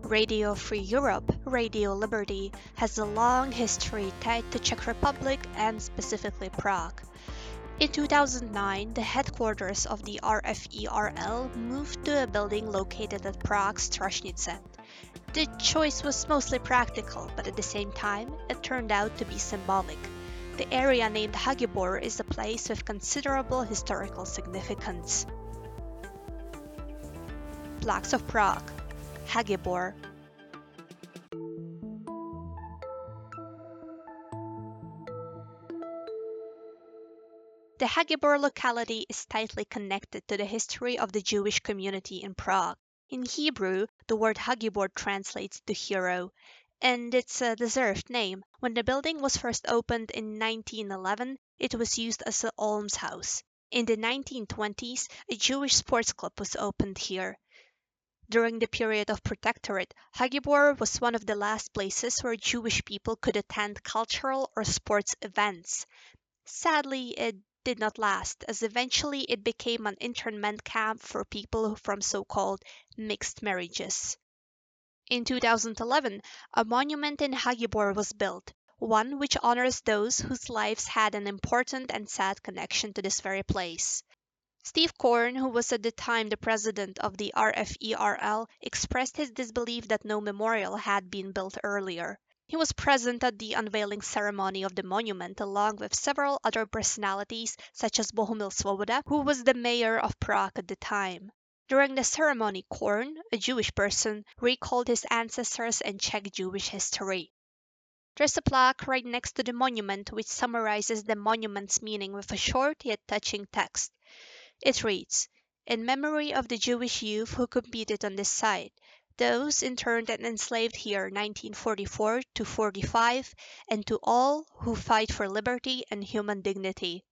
Radio Free Europe, Radio Liberty, has a long history tied to Czech Republic and specifically Prague. In 2009, the headquarters of the RFERL moved to a building located at Prague's Strašnice. The choice was mostly practical, but at the same time, it turned out to be symbolic. The area named Hagibor is a place with considerable historical significance. Plaques of Prague, Hagibor. The Hagibor locality is tightly connected to the history of the Jewish community in Prague. In Hebrew, the word Hagibor translates to hero, and it's a deserved name. When the building was first opened in 1911, it was used as an almshouse. In the 1920s, a Jewish sports club was opened here. During the period of Protectorate, Hagibor was one of the last places where Jewish people could attend cultural or sports events. Sadly, it did not last, as eventually it became an internment camp for people from so-called mixed marriages. In 2011, a monument in Hagibor was built, one which honors those whose lives had an important and sad connection to this very place. Steve Korn, who was at the time the president of the RFERL, expressed his disbelief that no memorial had been built earlier. He was present at the unveiling ceremony of the monument along with several other personalities such as Bohumil Svoboda, who was the mayor of Prague at the time. During the ceremony, Korn, a Jewish person, recalled his ancestors and Czech Jewish history. There's a plaque right next to the monument which summarizes the monument's meaning with a short yet touching text. It reads, "In memory of the Jewish youth who competed on this site, those interned and enslaved here 1944 to 45, and to all who fight for liberty and human dignity.